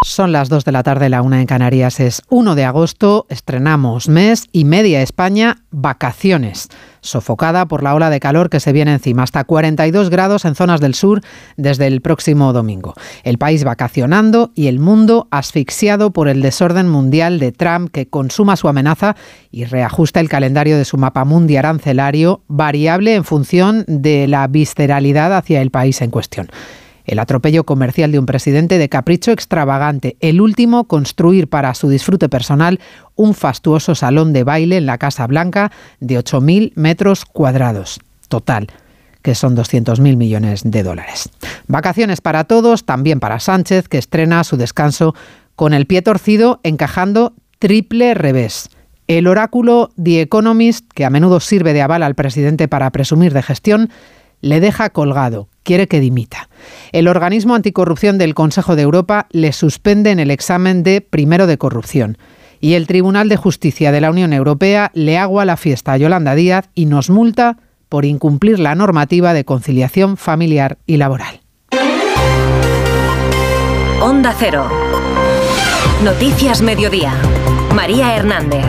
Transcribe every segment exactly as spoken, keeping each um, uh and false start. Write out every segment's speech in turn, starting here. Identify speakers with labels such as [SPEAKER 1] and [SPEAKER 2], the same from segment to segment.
[SPEAKER 1] Son las dos de la tarde, la una en Canarias. Es uno de agosto, estrenamos mes y media España, vacaciones. Sofocada por la ola de calor que se viene encima, hasta cuarenta y dos grados en zonas del sur desde el próximo domingo. El país vacacionando y el mundo asfixiado por el desorden mundial de Trump, que consuma su amenaza y reajusta el calendario de su mapamundi arancelario, variable en función de la visceralidad hacia el país en cuestión. El atropello comercial de un presidente de capricho extravagante. El último, construir para su disfrute personal un fastuoso salón de baile en la Casa Blanca de ocho mil metros cuadrados. Total, que son doscientos mil millones de dólares. Vacaciones para todos, también para Sánchez, que estrena su descanso con el pie torcido, encajando triple revés. El oráculo The Economist, que a menudo sirve de aval al presidente para presumir de gestión, le deja colgado, quiere que dimita. El organismo anticorrupción del Consejo de Europa le suspende en el examen de primero de corrupción. Y el Tribunal de Justicia de la Unión Europea le agua la fiesta a Yolanda Díaz y nos multa por incumplir la normativa de conciliación familiar y laboral.
[SPEAKER 2] Onda Cero. Noticias Mediodía. María Hernández.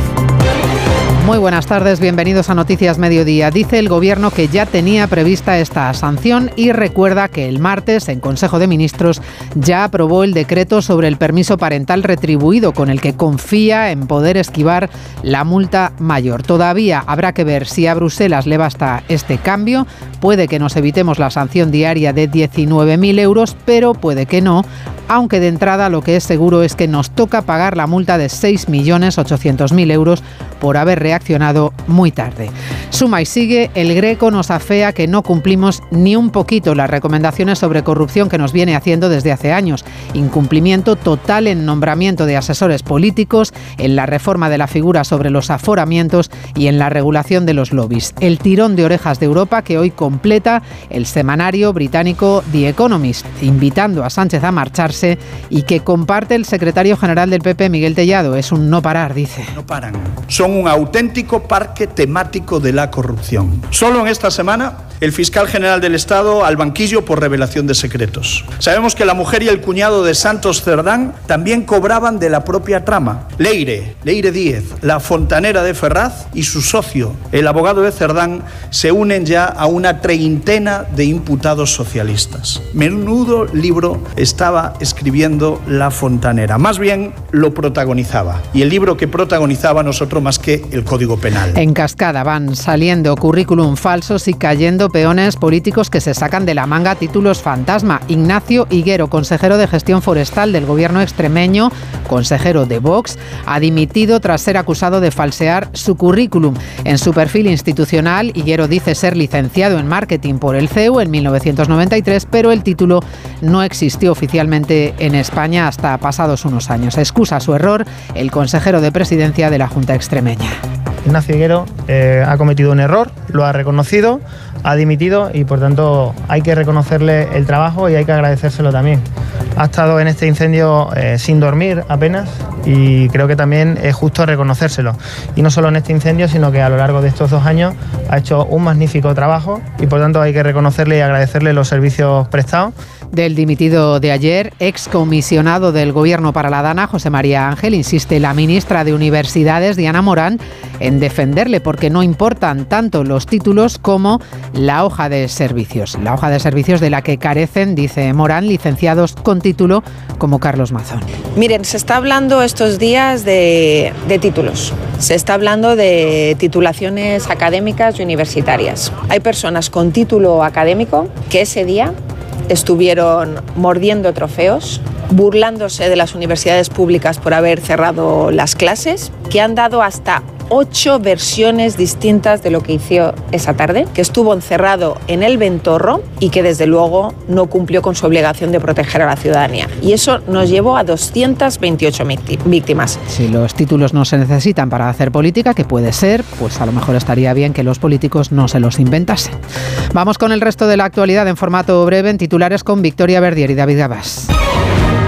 [SPEAKER 1] Muy buenas tardes, bienvenidos a Noticias Mediodía. Dice el Gobierno que ya tenía prevista esta sanción y recuerda que el martes, en Consejo de Ministros, ya aprobó el decreto sobre el permiso parental retribuido, con el que confía en poder esquivar la multa mayor. Todavía habrá que ver si a Bruselas le basta este cambio. Puede que nos evitemos la sanción diaria de diecinueve mil euros, pero puede que no, aunque de entrada lo que es seguro es que nos toca pagar la multa de seis millones ochocientos mil euros por haber reaccionado muy tarde. Suma y sigue, el Greco nos afea que no cumplimos ni un poquito las recomendaciones sobre corrupción que nos viene haciendo desde hace años. Incumplimiento total en nombramiento de asesores políticos, en la reforma de la figura sobre los aforamientos y en la regulación de los lobbies. El tirón de orejas de Europa que hoy completa el semanario británico The Economist, invitando a Sánchez a marcharse y que comparte el secretario general del P P, Miguel Tellado. Es un no parar, dice.
[SPEAKER 3] No paran. Son un auténtico parque temático de la corrupción. Solo en esta semana, el fiscal general del Estado al banquillo por revelación de secretos. Sabemos que la mujer y el cuñado de Santos Cerdán también cobraban de la propia trama. Leire, Leire Díez, la fontanera de Ferraz, y su socio, el abogado de Cerdán, se unen ya a una treintena de imputados socialistas. Menudo libro estaba escribiendo la fontanera. Más bien lo protagonizaba. Y el libro que protagonizaba no es otro más que el Código Penal.
[SPEAKER 1] En cascada van saliendo currículum falsos y cayendo peones políticos que se sacan de la manga títulos fantasma. Ignacio Higuero, consejero de Gestión Forestal del Gobierno extremeño, consejero de Vox, ha dimitido tras ser acusado de falsear su currículum. En su perfil institucional, Higuero dice ser licenciado en marketing por el C E U en mil novecientos noventa y tres, pero el título no existió oficialmente en España hasta pasados unos años. Excusa su error el consejero de Presidencia de la Junta extremeña.
[SPEAKER 4] Ignacio Higuero eh, ha cometido un error, lo ha reconocido, ha dimitido y por tanto hay que reconocerle el trabajo y hay que agradecérselo también. Ha estado en este incendio eh, sin dormir apenas y creo que también es justo reconocérselo. Y no solo en este incendio, sino que a lo largo de estos dos años ha hecho un magnífico trabajo y por tanto hay que reconocerle y agradecerle los servicios prestados.
[SPEAKER 1] Del dimitido de ayer, excomisionado del Gobierno para la Dana, José María Ángel, insiste la ministra de Universidades, Diana Morán, en defenderle porque no importan tanto los títulos como la hoja de servicios. La hoja de servicios de la que carecen, dice Morán, licenciados con título como Carlos Mazón.
[SPEAKER 5] Miren, se está hablando estos días de, de títulos. Se está hablando de titulaciones académicas y universitarias. Hay personas con título académico que ese día estuvieron mordiendo trofeos, burlándose de las universidades públicas por haber cerrado las clases, que han dado hasta ocho versiones distintas de lo que hizo esa tarde, que estuvo encerrado en el Ventorro y que desde luego no cumplió con su obligación de proteger a la ciudadanía. Y eso nos llevó a doscientas veintiocho víctimas.
[SPEAKER 1] Si los títulos no se necesitan para hacer política, que puede ser, pues a lo mejor estaría bien que los políticos no se los inventasen. Vamos con el resto de la actualidad en formato breve, en titulares con Victoria Verdier y David Gabás.
[SPEAKER 6] El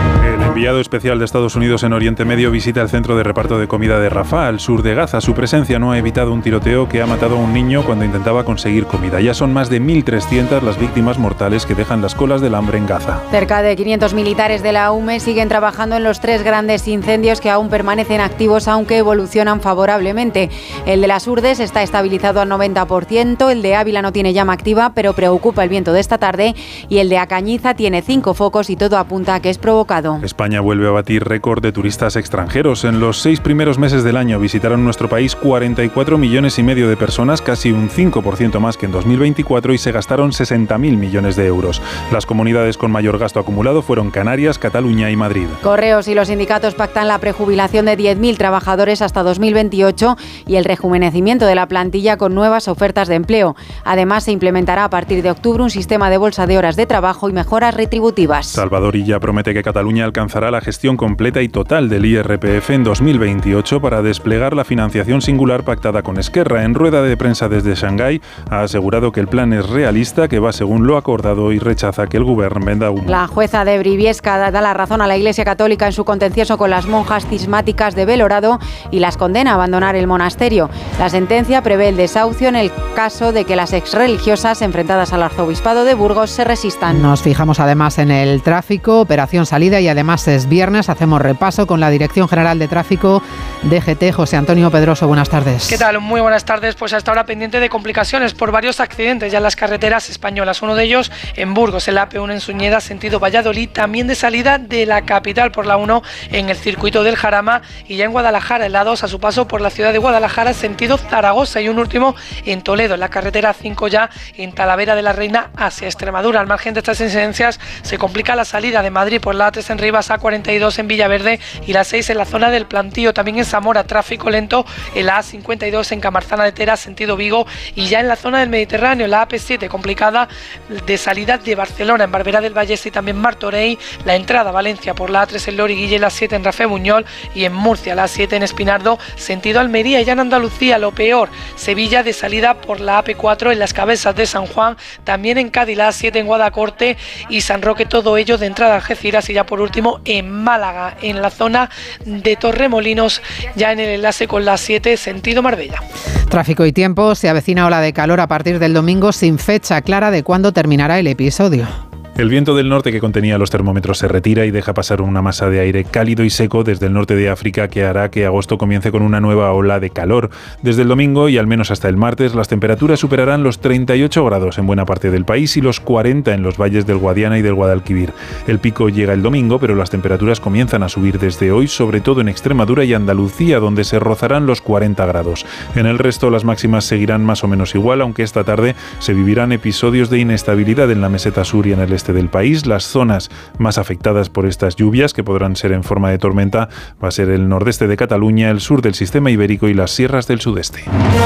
[SPEAKER 6] enviado especial de Estados Unidos en Oriente Medio visita el centro de reparto de comida de Rafah, al sur de Gaza. Su presencia no ha evitado un tiroteo que ha matado a un niño cuando intentaba conseguir comida. Ya son más de mil trescientas las víctimas mortales que dejan las colas del hambre en Gaza.
[SPEAKER 7] Cerca de quinientos militares de la U M E siguen trabajando en los tres grandes incendios que aún permanecen activos, aunque evolucionan favorablemente. El de las Urdes está estabilizado al noventa por ciento, el de Ávila no tiene llama activa, pero preocupa el viento de esta tarde, y el de Acañiza tiene cinco focos y todo apunta a que es provocado.
[SPEAKER 6] España vuelve a batir récord de turistas extranjeros. En los seis primeros meses del año visitaron nuestro país cuarenta y cuatro millones y medio de personas, casi un cinco por ciento más que en dos mil veinticuatro, y se gastaron sesenta mil millones de euros. Las comunidades con mayor gasto acumulado fueron Canarias, Cataluña y Madrid.
[SPEAKER 7] Correos y los sindicatos pactan la prejubilación de diez mil trabajadores hasta dos mil veintiocho y el rejuvenecimiento de la plantilla con nuevas ofertas de empleo. Además, se implementará a partir de octubre un sistema de bolsa de horas de trabajo y mejoras retributivas.
[SPEAKER 6] Salvador Illa promete que Cataluña alcanzará la gestión completa y total del I R P F en dos mil veintiocho para desplegar la financiación singular pactada con Esquerra. En rueda de prensa desde Shanghái ha asegurado que el plan es realista, que va según lo acordado, y rechaza que el gobierno venda humo.
[SPEAKER 7] La jueza de Briviesca da la razón a la Iglesia Católica en su contencioso con las monjas cismáticas de Belorado y las condena a abandonar el monasterio. La sentencia prevé el desahucio en el caso de que las exreligiosas enfrentadas al arzobispado de Burgos se resistan.
[SPEAKER 1] Nos fijamos además en el tráfico, operación salida, y además es viernes. Hacemos repaso con la Dirección General de Tráfico D G T. José Antonio Pedroso, buenas tardes.
[SPEAKER 8] ¿Qué tal? Muy buenas tardes. Pues hasta ahora pendiente de complicaciones por varios accidentes ya en las carreteras españolas. Uno de ellos en Burgos, el A P uno en Suñeda, sentido Valladolid, también de salida de la capital por la uno en el circuito del Jarama, y ya en Guadalajara, el A dos a su paso por la ciudad de Guadalajara, sentido Zaragoza, y un último en Toledo, en la carretera cinco ya en Talavera de la Reina hacia Extremadura. Al margen de estas incidencias, se complica la salida de Madrid por la A tres en Rivas, A cuarenta y dos en Villaverde y la seis en la zona del Plantío. También en Zamora, tráfico lento en la A cincuenta y dos en Camarzana de Tera, sentido Vigo, y ya en la zona del Mediterráneo, la A P siete complicada de salida de Barcelona, en Barberá del Vallés y también Martorell, la entrada a Valencia por la A tres en Loriguilla, la siete en Rafe Buñol, y en Murcia, la siete en Espinardo, sentido Almería. Y ya en Andalucía, lo peor, Sevilla de salida por la A P cuatro en las Cabezas de San Juan, también en Cádiz, la A siete en Guadacorte y San Roque, todo ello de entrada a Algeciras, y ya por último en Málaga, en la zona de Torremolinos, ya en el enlace con la siete, sentido Marbella.
[SPEAKER 1] Tráfico y tiempo. Se avecina ola de calor a partir del domingo, sin fecha clara de cuándo terminará el episodio.
[SPEAKER 6] El viento del norte que contenía los termómetros se retira y deja pasar una masa de aire cálido y seco desde el norte de África, que hará que agosto comience con una nueva ola de calor. Desde el domingo y al menos hasta el martes, las temperaturas superarán los treinta y ocho grados en buena parte del país y los cuarenta en los valles del Guadiana y del Guadalquivir. El pico llega el domingo, pero las temperaturas comienzan a subir desde hoy, sobre todo en Extremadura y Andalucía, donde se rozarán los cuarenta grados. En el resto, las máximas seguirán más o menos igual, aunque esta tarde se vivirán episodios de inestabilidad en la meseta sur y en el este del país. Las zonas más afectadas por estas lluvias, que podrán ser en forma de tormenta, va a ser el nordeste de Cataluña, el sur del sistema ibérico y las sierras del sudeste.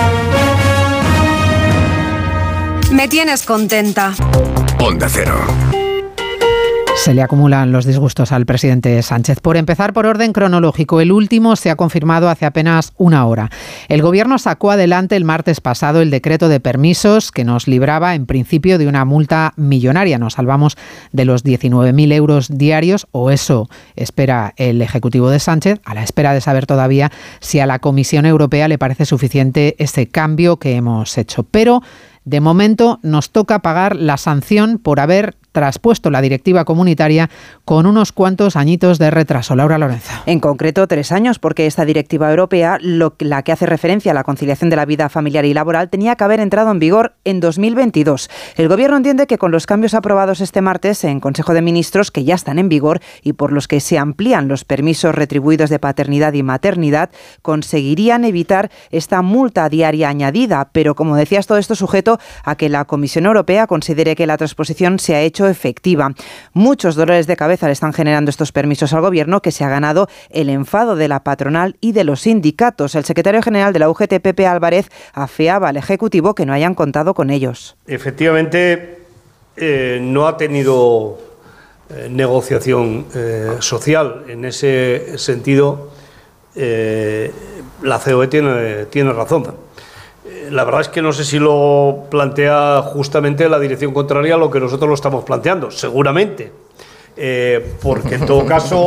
[SPEAKER 9] Me tienes contenta.
[SPEAKER 10] Onda Cero.
[SPEAKER 1] Se le acumulan los disgustos al presidente Sánchez. Por empezar, por orden cronológico, el último se ha confirmado hace apenas una hora. El Gobierno sacó adelante el martes pasado el decreto de permisos que nos libraba en principio de una multa millonaria. Nos salvamos de los diecinueve mil euros diarios, o eso espera el Ejecutivo de Sánchez, a la espera de saber todavía si a la Comisión Europea le parece suficiente ese cambio que hemos hecho. Pero de momento nos toca pagar la sanción por haber traspuesto la directiva comunitaria con unos cuantos añitos de retraso. Laura Lorenzo.
[SPEAKER 11] En concreto, tres años, porque esta directiva europea, lo, la que hace referencia a la conciliación de la vida familiar y laboral, tenía que haber entrado en vigor en dos mil veintidós. El Gobierno entiende que con los cambios aprobados este martes en Consejo de Ministros, que ya están en vigor y por los que se amplían los permisos retribuidos de paternidad y maternidad, conseguirían evitar esta multa diaria añadida. Pero, como decías, todo esto sujeto a que la Comisión Europea considere que la transposición se ha hecho efectiva. Muchos dolores de cabeza le están generando estos permisos al Gobierno, que se ha ganado el enfado de la patronal y de los sindicatos. El secretario general de la U G T, Pepe Álvarez, afeaba al Ejecutivo que no hayan contado con ellos.
[SPEAKER 12] Efectivamente, eh, no ha tenido eh, negociación eh, social. En ese sentido, eh, la C O E tiene, tiene razón. La verdad es que no sé si lo plantea justamente la dirección contraria a lo que nosotros lo estamos planteando, seguramente, eh, porque en todo caso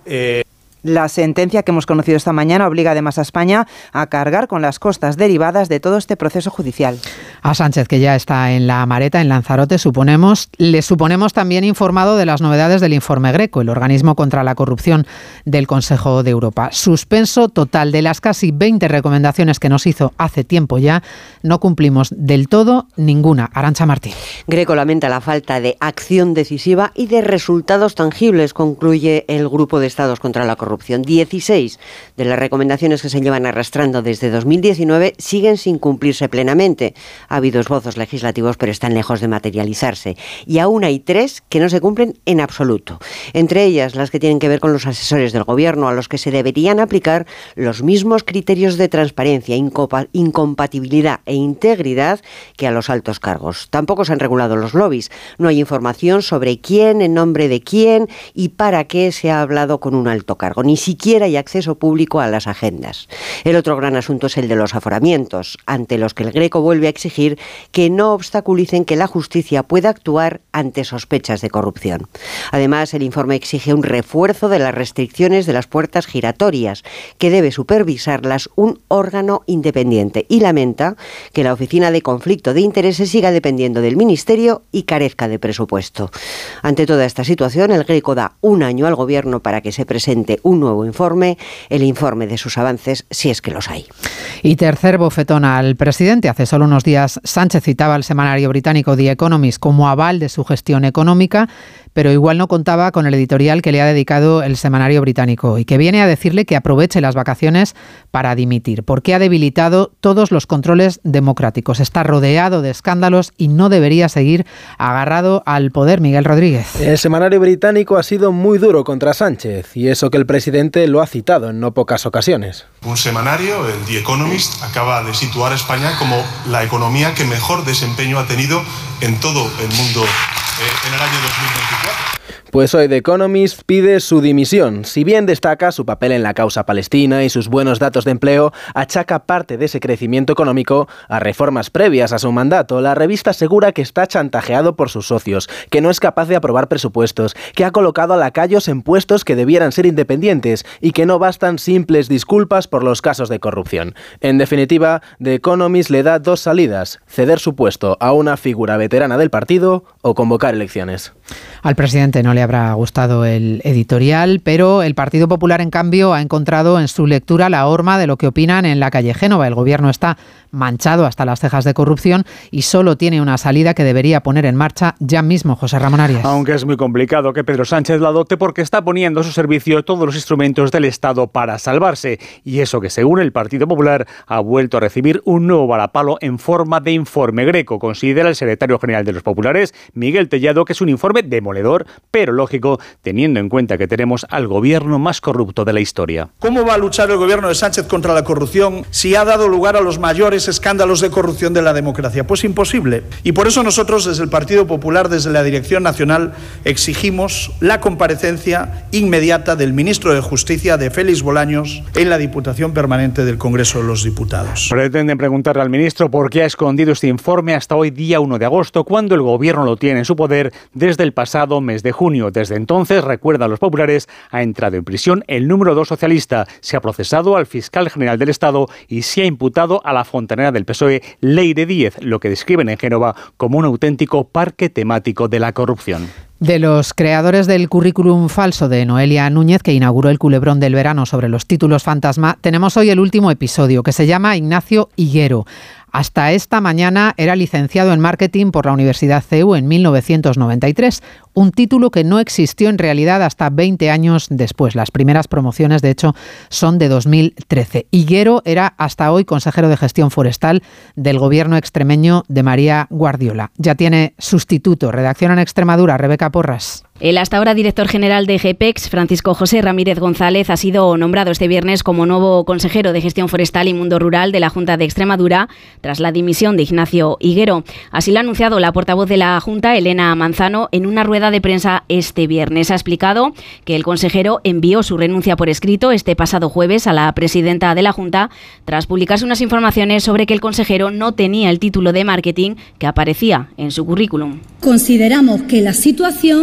[SPEAKER 12] Eh,
[SPEAKER 11] La sentencia que hemos conocido esta mañana obliga además a España a cargar con las costas derivadas de todo este proceso judicial.
[SPEAKER 1] A Sánchez, que ya está en la Mareta, en Lanzarote, suponemos, le suponemos también informado de las novedades del informe Greco, el organismo contra la corrupción del Consejo de Europa. Suspenso total de las casi veinte recomendaciones que nos hizo hace tiempo ya. No cumplimos del todo ninguna. Arantxa Martín.
[SPEAKER 10] Greco lamenta la falta de acción decisiva y de resultados tangibles, concluye el Grupo de Estados contra la Corrupción. dieciséis de las recomendaciones que se llevan arrastrando desde dos mil diecinueve siguen sin cumplirse plenamente. Ha habido esbozos legislativos, pero están lejos de materializarse. Y aún hay tres que no se cumplen en absoluto. Entre ellas, las que tienen que ver con los asesores del Gobierno, a los que se deberían aplicar los mismos criterios de transparencia, incompa- incompatibilidad e integridad que a los altos cargos. Tampoco se han regulado los lobbies. No hay información sobre quién, en nombre de quién y para qué se ha hablado con un alto cargo. Ni siquiera hay acceso público a las agendas. El otro gran asunto es el de los aforamientos, ante los que el Greco vuelve a exigir que no obstaculicen que la justicia pueda actuar ante sospechas de corrupción. Además, el informe exige un refuerzo de las restricciones de las puertas giratorias, que debe supervisarlas un órgano independiente, y lamenta que la Oficina de Conflicto de Intereses siga dependiendo del Ministerio y carezca de presupuesto. Ante toda esta situación, el Greco da un año al Gobierno para que se presente un nuevo informe, el informe de sus avances, si es que los hay.
[SPEAKER 1] Y tercer bofetón al presidente. Hace solo unos días Sánchez citaba al semanario británico The Economist como aval de su gestión económica, pero igual no contaba con el editorial que le ha dedicado el semanario británico y que viene a decirle que aproveche las vacaciones para dimitir, porque ha debilitado todos los controles democráticos. Está rodeado de escándalos y no debería seguir agarrado al poder. Miguel Rodríguez.
[SPEAKER 13] El semanario británico ha sido muy duro contra Sánchez, y eso que el presidente lo ha citado en no pocas ocasiones.
[SPEAKER 14] Un semanario, el The Economist, acaba de situar a España como la economía que mejor desempeño ha tenido en todo el mundo eh, en el año dos mil veinticuatro.
[SPEAKER 13] Pues hoy The Economist pide su dimisión. Si bien destaca su papel en la causa palestina y sus buenos datos de empleo, achaca parte de ese crecimiento económico a reformas previas a su mandato. La revista asegura que está chantajeado por sus socios, que no es capaz de aprobar presupuestos, que ha colocado a lacayos en puestos que debieran ser independientes y que no bastan simples disculpas por los casos de corrupción. En definitiva, The Economist le da dos salidas: ceder su puesto a una figura veterana del partido o convocar elecciones.
[SPEAKER 1] Al presidente no le habrá gustado el editorial, pero el Partido Popular, en cambio, ha encontrado en su lectura la horma de lo que opinan en la calle Génova. El Gobierno está manchado hasta las cejas de corrupción y solo tiene una salida que debería poner en marcha ya mismo. José Ramón Arias.
[SPEAKER 15] Aunque es muy complicado que Pedro Sánchez la adopte, porque está poniendo a su servicio todos los instrumentos del Estado para salvarse. Y eso que, según el Partido Popular, ha vuelto a recibir un nuevo varapalo en forma de informe Greco. Considera el secretario general de los populares, Miguel Tellado, que es un informe demoledor, pero lógico, teniendo en cuenta que tenemos al gobierno más corrupto de la historia.
[SPEAKER 3] ¿Cómo va a luchar el gobierno de Sánchez contra la corrupción si ha dado lugar a los mayores escándalos de corrupción de la democracia? Pues imposible. Y por eso nosotros, desde el Partido Popular, desde la Dirección Nacional, exigimos la comparecencia inmediata del ministro de Justicia, de Félix Bolaños, en la Diputación Permanente del Congreso de los Diputados.
[SPEAKER 15] Pretenden preguntarle al ministro por qué ha escondido este informe hasta hoy, día uno de agosto, cuando el gobierno lo tiene en su poder desde el pasado mes de junio. Desde entonces, recuerdan los populares, ha entrado en prisión el número dos socialista, se ha procesado al fiscal general del Estado y se ha imputado a la fontanera del P S O E, Leire Díez, lo que describen en Génova como un auténtico parque temático de la corrupción.
[SPEAKER 1] De los creadores del currículum falso de Noelia Núñez, que inauguró el culebrón del verano sobre los títulos fantasma, tenemos hoy el último episodio, que se llama Ignacio Higuero. Hasta esta mañana era licenciado en marketing por la Universidad C E U en mil novecientos noventa y tres, un título que no existió en realidad hasta veinte años después. Las primeras promociones, de hecho, son de dos mil trece. Higuero era hasta hoy consejero de gestión forestal del gobierno extremeño de María Guardiola. Ya tiene sustituto. Redacción en Extremadura, Rebeca Porras.
[SPEAKER 16] El hasta ahora director general de GEPEX, Francisco José Ramírez González, ha sido nombrado este viernes como nuevo consejero de Gestión Forestal y Mundo Rural de la Junta de Extremadura, tras la dimisión de Ignacio Higuero. Así lo ha anunciado la portavoz de la Junta, Elena Manzano, en una rueda de prensa este viernes. Ha explicado que el consejero envió su renuncia por escrito este pasado jueves a la presidenta de la Junta, tras publicarse unas informaciones sobre que el consejero no tenía el título de marketing que aparecía en su currículum.
[SPEAKER 17] Consideramos que la situación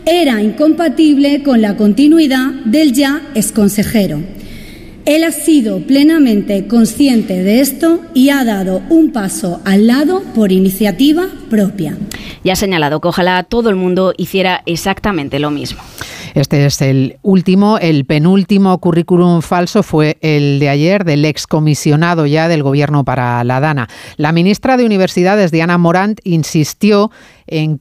[SPEAKER 17] era incompatible con la continuidad del ya exconsejero. Él ha sido plenamente consciente de esto y ha dado un paso al lado por iniciativa propia.
[SPEAKER 16] Y ha señalado que ojalá todo el mundo hiciera exactamente lo mismo.
[SPEAKER 1] Este es el último, el penúltimo currículum falso fue el de ayer del excomisionado ya del Gobierno para la Dana. La ministra de Universidades, Diana Morant, insistió en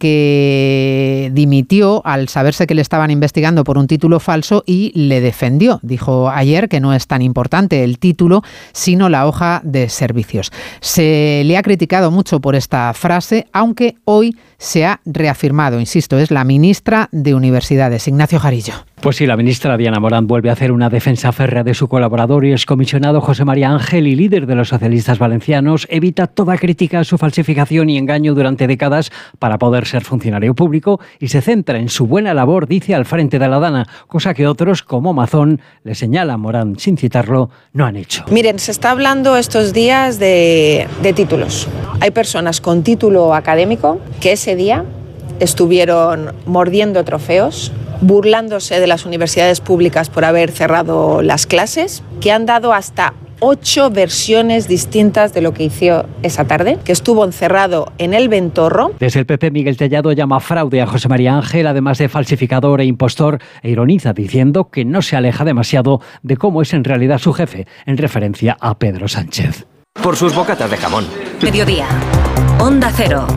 [SPEAKER 1] que dimitió al saberse que le estaban investigando por un título falso y le defendió. Dijo ayer que no es tan importante el título, sino la hoja de servicios. Se le ha criticado mucho por esta frase, aunque hoy se ha reafirmado, insisto, es la ministra de Universidades, Ignacio Jarillo.
[SPEAKER 18] Pues sí, la ministra Diana Morant vuelve a hacer una defensa férrea de su colaborador y excomisionado José María Ángel, y líder de los socialistas valencianos. Evita toda crítica a su falsificación y engaño durante décadas para poder ser funcionario público y se centra en su buena labor, dice, al frente de la Dana, cosa que otros, como Mazón, le señala a Morant, sin citarlo, no han hecho.
[SPEAKER 5] Miren, se está hablando estos días de, de títulos. Hay personas con título académico que ese día estuvieron mordiendo trofeos, burlándose de las universidades públicas por haber cerrado las clases, que han dado hasta ocho versiones distintas de lo que hizo esa tarde, que estuvo encerrado en el Ventorro.
[SPEAKER 18] Desde el P P, Miguel Tellado llama fraude a José María Ángel, además de falsificador e impostor, e ironiza diciendo que no se aleja demasiado de cómo es en realidad su jefe, en referencia a Pedro Sánchez.
[SPEAKER 19] Por sus bocatas de jamón.
[SPEAKER 2] Mediodía. Onda Cero.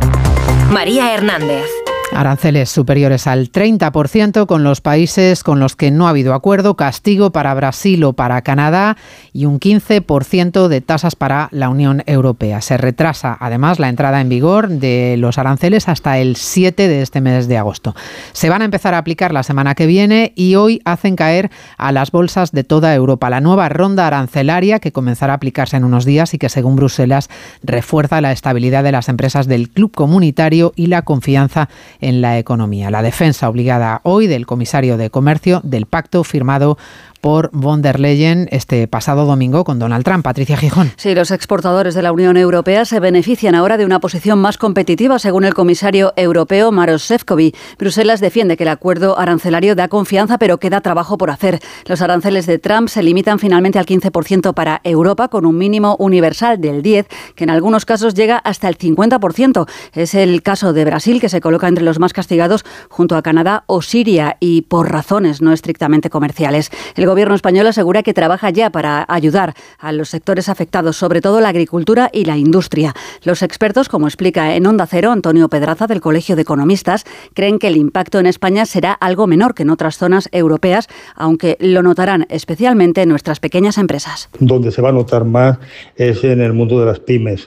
[SPEAKER 2] María Hernández.
[SPEAKER 1] Aranceles superiores al treinta por ciento con los países con los que no ha habido acuerdo, castigo para Brasil o para Canadá y un quince por ciento de tasas para la Unión Europea. Se retrasa además la entrada en vigor de los aranceles hasta el siete de este mes de agosto. Se van a empezar a aplicar la semana que viene y hoy hacen caer a las bolsas de toda Europa la nueva ronda arancelaria que comenzará a aplicarse en unos días y que, según Bruselas, refuerza la estabilidad de las empresas del club comunitario y la confianza en la economía. La defensa obligada hoy del comisario de Comercio del pacto firmado por von der Leyen este pasado domingo con Donald Trump. Patricia Gijón.
[SPEAKER 20] Sí, los exportadores de la Unión Europea se benefician ahora de una posición más competitiva, según el comisario europeo Maroš Šefčovič. Bruselas defiende que el acuerdo arancelario da confianza, pero queda trabajo por hacer. Los aranceles de Trump se limitan finalmente al quince por ciento para Europa, con un mínimo universal del diez por ciento, que en algunos casos llega hasta el cincuenta por ciento. Es el caso de Brasil, que se coloca entre los más castigados junto a Canadá o Siria, y por razones no estrictamente comerciales. El El gobierno español asegura que trabaja ya para ayudar a los sectores afectados, sobre todo la agricultura y la industria. Los expertos, como explica en Onda Cero Antonio Pedraza, del Colegio de Economistas, creen que el impacto en España será algo menor que en otras zonas europeas, aunque lo notarán especialmente en nuestras pequeñas empresas.
[SPEAKER 21] Donde se va a notar más es en el mundo de las pymes,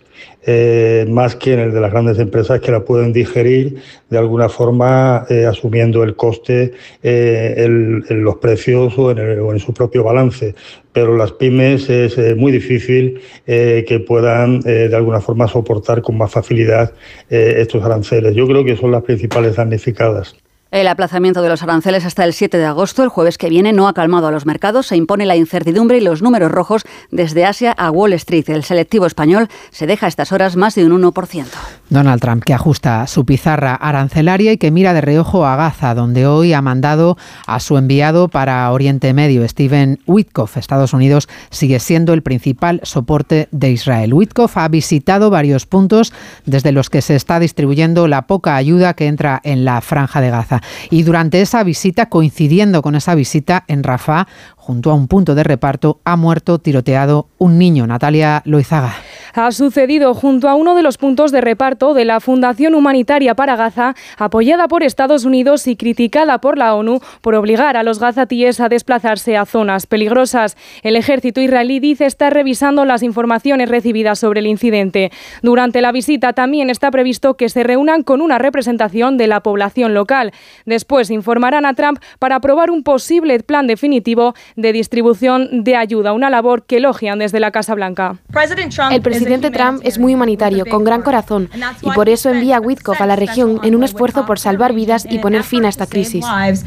[SPEAKER 21] eh, más que en el de las grandes empresas, que la pueden digerir de alguna forma eh, asumiendo el coste eh, el, en los precios o en, el, o en su propio balance. Pero las pymes es eh, muy difícil eh, que puedan eh, de alguna forma soportar con más facilidad eh, estos aranceles. Yo creo que son las principales damnificadas.
[SPEAKER 20] El aplazamiento de los aranceles hasta el siete de agosto, el jueves que viene, no ha calmado a los mercados. Se impone la incertidumbre y los números rojos desde Asia a Wall Street. El selectivo español se deja a estas horas más de un uno por ciento.
[SPEAKER 1] Donald Trump, que ajusta su pizarra arancelaria y que mira de reojo a Gaza, donde hoy ha mandado a su enviado para Oriente Medio, Stephen Witkoff. Estados Unidos sigue siendo el principal soporte de Israel. Witkoff ha visitado varios puntos desde los que se está distribuyendo la poca ayuda que entra en la franja de Gaza. Y durante esa visita, coincidiendo con esa visita en Rafah, junto a un punto de reparto, ha muerto tiroteado un niño. Natalia Loizaga.
[SPEAKER 22] Ha sucedido junto a uno de los puntos de reparto de la Fundación Humanitaria para Gaza, apoyada por Estados Unidos y criticada por la ONU por obligar a los gazatíes a desplazarse a zonas peligrosas. El ejército israelí dice estar revisando las informaciones recibidas sobre el incidente. Durante la visita también está previsto que se reúnan con una representación de la población local. Después informarán a Trump para aprobar un posible plan definitivo de distribución de ayuda, una labor que elogian desde la Casa Blanca. El presidente
[SPEAKER 4] presidente Trump es muy humanitario, con gran corazón, y por eso envía a Witkoff a la región en un esfuerzo por salvar vidas y poner fin a esta crisis.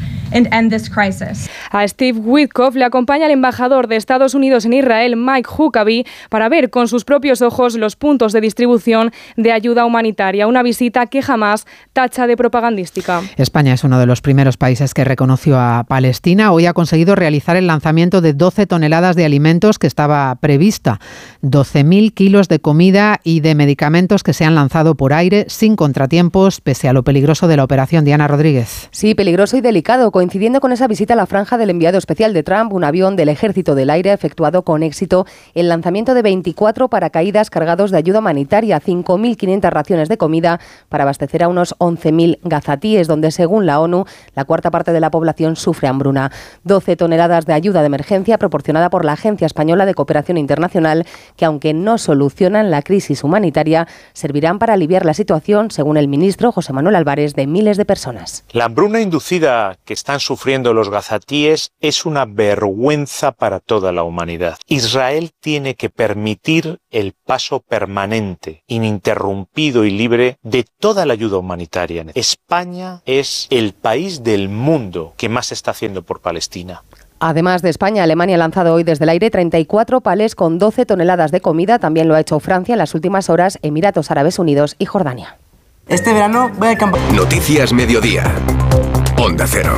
[SPEAKER 22] A Steve Witkoff le acompaña el embajador de Estados Unidos en Israel, Mike Huckabee, para ver con sus propios ojos los puntos de distribución de ayuda humanitaria, una visita que jamás tacha de propagandística.
[SPEAKER 1] España es uno de los primeros países que reconoció a Palestina. Hoy ha conseguido realizar el lanzamiento de doce toneladas de alimentos que estaba prevista. doce mil kilos de comida y de medicamentos que se han lanzado por aire sin contratiempos, pese a lo peligroso de la operación. Diana Rodríguez.
[SPEAKER 19] Sí, peligroso y delicado. Coincidiendo con esa visita a la franja del enviado especial de Trump, un avión del Ejército del Aire ha efectuado con éxito el lanzamiento de veinticuatro paracaídas cargados de ayuda humanitaria, cinco mil quinientas raciones de comida para abastecer a unos once mil gazatíes, donde según la ONU la cuarta parte de la población sufre hambruna. doce toneladas de ayuda de emergencia proporcionada por la Agencia Española de Cooperación Internacional, que aunque no solucionan la crisis humanitaria, servirán para aliviar la situación, según el ministro José Manuel Álvarez, de miles de personas.
[SPEAKER 23] La hambruna inducida que están sufriendo los gazatíes es una vergüenza para toda la humanidad. Israel tiene que permitir el paso permanente, ininterrumpido y libre de toda la ayuda humanitaria. España es el país del mundo que más está haciendo por Palestina.
[SPEAKER 19] Además de España, Alemania ha lanzado hoy desde el aire treinta y cuatro palés con doce toneladas de comida. También lo ha hecho Francia en las últimas horas, Emiratos Árabes Unidos y Jordania.
[SPEAKER 24] Este verano voy al campo. Noticias Mediodía. Onda Cero.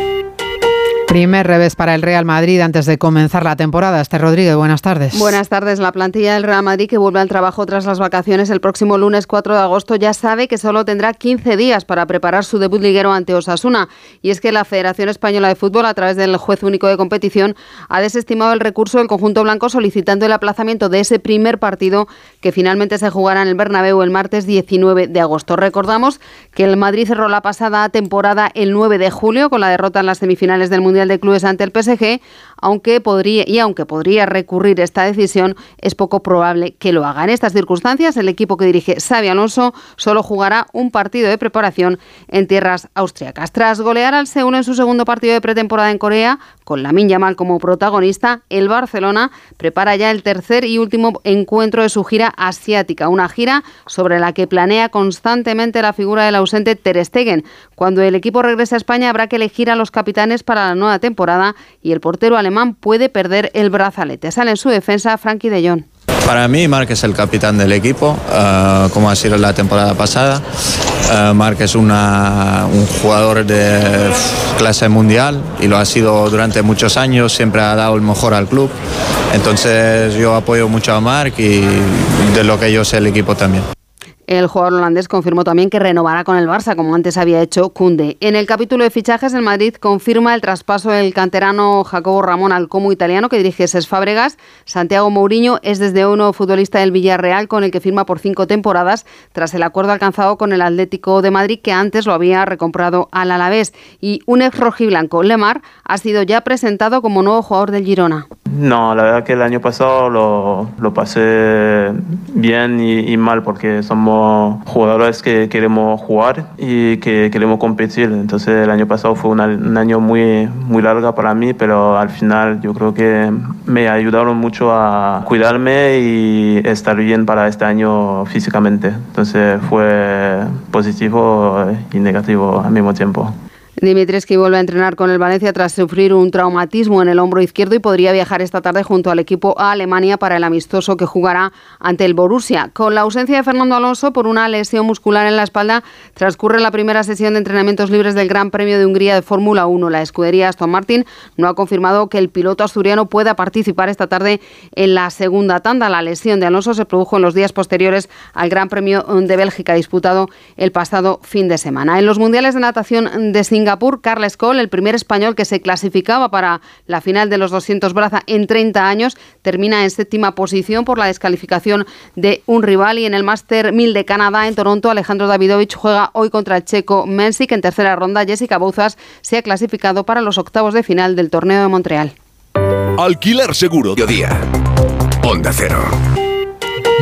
[SPEAKER 1] Primer revés para el Real Madrid antes de comenzar la temporada. Esther Rodríguez, buenas tardes.
[SPEAKER 25] Buenas tardes. La plantilla del Real Madrid, que vuelve al trabajo tras las vacaciones el próximo lunes cuatro de agosto, ya sabe que solo tendrá quince días para preparar su debut liguero ante Osasuna. Y es que la Federación Española de Fútbol, a través del juez único de competición, ha desestimado el recurso del conjunto blanco solicitando el aplazamiento de ese primer partido que finalmente se jugará en el Bernabéu el martes diecinueve de agosto. Recordamos que el Madrid cerró la pasada temporada el nueve de julio con la derrota en las semifinales del Mundial de Clubes ante el P S G, aunque podría, y aunque podría recurrir esta decisión, es poco probable que lo haga. En estas circunstancias, el equipo que dirige Xabi Alonso solo jugará un partido de preparación en tierras austriacas. Tras golear al Seúl en su segundo partido de pretemporada en Corea, con Lamine Yamal como protagonista, el Barcelona prepara ya el tercer y último encuentro de su gira asiática, una gira sobre la que planea constantemente la figura del ausente Ter Stegen. Cuando el equipo regrese a España habrá que elegir a los capitanes para la nueva temporada y el portero alemán puede perder el brazalete. Sale en su defensa Frenkie de Jong.
[SPEAKER 26] Para mí, Marc es el capitán del equipo, uh, como ha sido la temporada pasada. Uh, Marc es una, un jugador de clase mundial y lo ha sido durante muchos años, siempre ha dado el mejor al club. Entonces yo apoyo mucho a Marc y de lo que yo sé el equipo también.
[SPEAKER 25] El jugador holandés confirmó también que renovará con el Barça, como antes había hecho Koundé. En el capítulo de fichajes, el Madrid confirma el traspaso del canterano Jacobo Ramón al Como italiano que dirige Cesc Fábregas. Santiago Mourinho es desde un nuevo futbolista del Villarreal, con el que firma por cinco temporadas, tras el acuerdo alcanzado con el Atlético de Madrid, que antes lo había recomprado al Alavés. Y un ex rojiblanco, Lemar, ha sido ya presentado como nuevo jugador del Girona.
[SPEAKER 27] No, la verdad que el año pasado lo, lo pasé bien y, y mal, porque somos jugadores que queremos jugar y que queremos competir. Entonces el año pasado fue una, un año muy, muy largo para mí, pero al final yo creo que me ayudaron mucho a cuidarme y estar bien para este año físicamente. Entonces fue positivo y negativo al mismo tiempo.
[SPEAKER 25] Dimitrescu vuelve a entrenar con el Valencia tras sufrir un traumatismo en el hombro izquierdo y podría viajar esta tarde junto al equipo a Alemania para el amistoso que jugará ante el Borussia. Con la ausencia de Fernando Alonso por una lesión muscular en la espalda, transcurre la primera sesión de entrenamientos libres del Gran Premio de Hungría de Fórmula uno. La escudería Aston Martin no ha confirmado que el piloto asturiano pueda participar esta tarde en la segunda tanda. La lesión de Alonso se produjo en los días posteriores al Gran Premio de Bélgica disputado el pasado fin de semana. En los mundiales de natación de Singapur, Carles Coll, el primer español que se clasificaba para la final de los doscientos braza en treinta años, termina en séptima posición por la descalificación de un rival. Y en el Master mil de Canadá en Toronto, Alejandro Davidovich juega hoy contra el checo Mensik. En tercera ronda, Jessica Bouzas se ha clasificado para los octavos de final del torneo de Montreal.
[SPEAKER 24] Alquiler Seguro. Día. Onda Cero.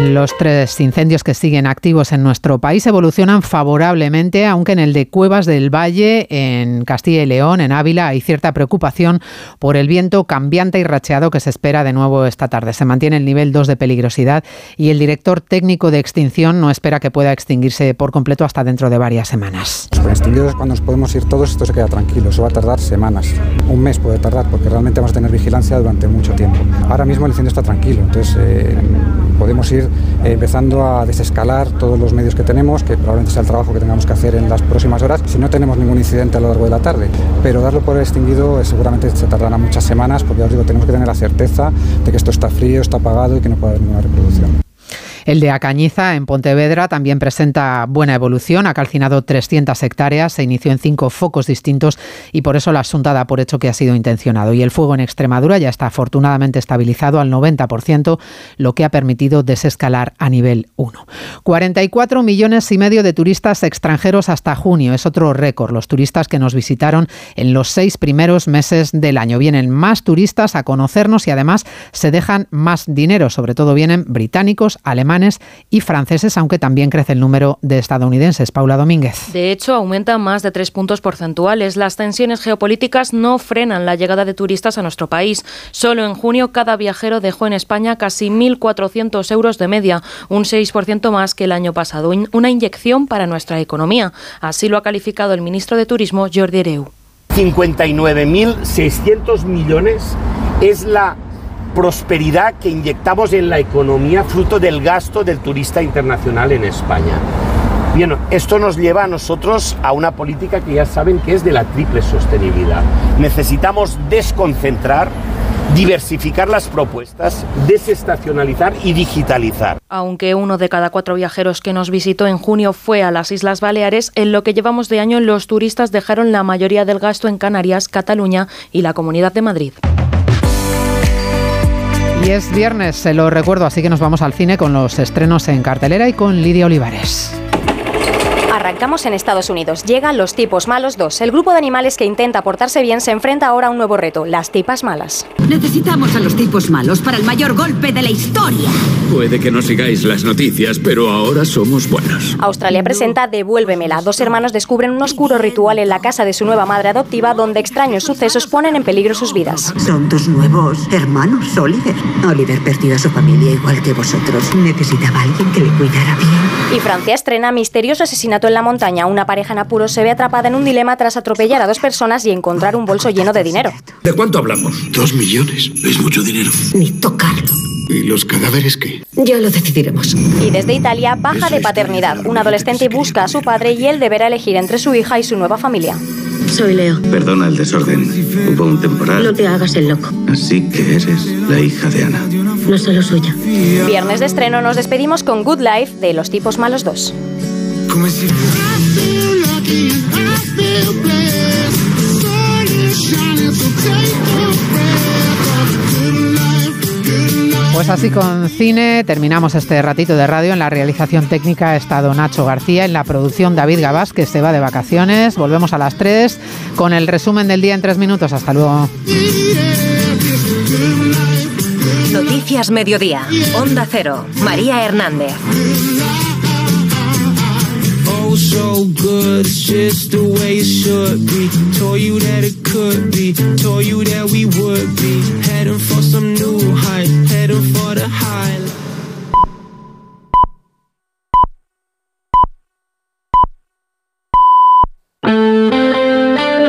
[SPEAKER 1] Los tres incendios que siguen activos en nuestro país evolucionan favorablemente, aunque en el de Cuevas del Valle, en Castilla y León, en Ávila, hay cierta preocupación por el viento cambiante y racheado que se espera de nuevo esta tarde. Se mantiene el nivel dos de peligrosidad y el director técnico de extinción no espera que pueda extinguirse por completo hasta dentro de varias semanas.
[SPEAKER 6] Con extinguidos, cuando nos podemos ir todos, esto se queda tranquilo. Eso va a tardar semanas. Un mes puede tardar, porque realmente vamos a tener vigilancia durante mucho tiempo. Ahora mismo el incendio está tranquilo, entonces eh, podemos ir eh, empezando a desescalar todos los medios que tenemos, que probablemente sea el trabajo que tengamos que hacer en las próximas horas, si no tenemos ningún incidente a lo largo de la tarde. Pero darlo por extinguido eh, seguramente se tardará muchas semanas, porque ya os digo, tenemos que tener la certeza de que esto está frío, está apagado y que no puede haber ninguna reproducción.
[SPEAKER 1] El de Acañiza, en Pontevedra, también presenta buena evolución. Ha calcinado trescientas hectáreas, se inició en cinco focos distintos y por eso la Xunta da por hecho que ha sido intencionado. Y el fuego en Extremadura ya está afortunadamente estabilizado al noventa por ciento, lo que ha permitido desescalar a nivel uno. cuarenta y cuatro millones y medio de turistas extranjeros hasta junio. Es otro récord. Los turistas que nos visitaron en los seis primeros meses del año. Vienen más turistas a conocernos y además se dejan más dinero. Sobre todo vienen británicos, alemanes y franceses, aunque también crece el número de estadounidenses. Paula Domínguez.
[SPEAKER 7] De hecho, aumenta más de tres puntos porcentuales. Las tensiones geopolíticas no frenan la llegada de turistas a nuestro país. Solo en junio cada viajero dejó en España casi mil cuatrocientos euros de media, un seis por ciento más que el año pasado. Una inyección para nuestra economía. Así lo ha calificado el ministro de Turismo, Jordi Hereu.
[SPEAKER 8] cincuenta y nueve mil seiscientos millones es la prosperidad que inyectamos en la economía fruto del gasto del turista internacional en España. Bien, esto nos lleva a nosotros a una política que ya saben que es de la triple sostenibilidad. Necesitamos desconcentrar, diversificar las propuestas, desestacionalizar y digitalizar.
[SPEAKER 7] Aunque uno de cada cuatro viajeros que nos visitó en junio fue a las Islas Baleares, en lo que llevamos de año los turistas dejaron la mayoría del gasto en Canarias, Cataluña y la Comunidad de Madrid.
[SPEAKER 1] Y es viernes, se lo recuerdo, así que nos vamos al cine con los estrenos en cartelera y con Lidia Olivares.
[SPEAKER 9] Arrancamos en Estados Unidos. Llegan Los tipos malos dos. El grupo de animales que intenta portarse bien se enfrenta ahora a un nuevo reto, las tipas malas.
[SPEAKER 10] Necesitamos a los tipos malos para el mayor golpe de la historia.
[SPEAKER 11] Puede que no sigáis las noticias, pero ahora somos buenos.
[SPEAKER 9] Australia presenta Devuélvemela. Dos hermanos descubren un oscuro ritual en la casa de su nueva madre adoptiva donde extraños sucesos ponen en peligro sus vidas.
[SPEAKER 10] Son tus nuevos hermanos, Oliver. Oliver perdió a su familia igual que vosotros. Necesitaba a alguien que le cuidara bien.
[SPEAKER 9] Y Francia estrena Misterioso asesinato en la montaña. Una pareja en apuros se ve atrapada en un dilema tras atropellar a dos personas y encontrar un bolso lleno de dinero.
[SPEAKER 11] ¿De cuánto hablamos? Dos millones. Es mucho dinero.
[SPEAKER 10] Ni tocarlo.
[SPEAKER 11] ¿Y los cadáveres qué?
[SPEAKER 10] Ya lo decidiremos.
[SPEAKER 9] Y desde Italia, Baja de paternidad. Un adolescente busca a su padre y él deberá elegir entre su hija y su nueva familia.
[SPEAKER 10] Soy Leo.
[SPEAKER 11] Perdona el desorden. Hubo un temporal.
[SPEAKER 10] No te hagas el loco.
[SPEAKER 11] Así que eres la hija de Ana.
[SPEAKER 10] No solo suya.
[SPEAKER 9] Viernes de estreno nos despedimos con Good Life de Los tipos malos dos.
[SPEAKER 1] Pues así con cine terminamos este ratito de radio. En la realización técnica ha estado Nacho García, en la producción David Gabás, que se va de vacaciones. Volvemos a las tres con el resumen del día en tres minutos. Hasta luego.
[SPEAKER 2] Noticias Mediodía, Onda Cero, María Hernández.
[SPEAKER 12] So good, it's just the way it should be. Told you that it could be, told you that we would be heading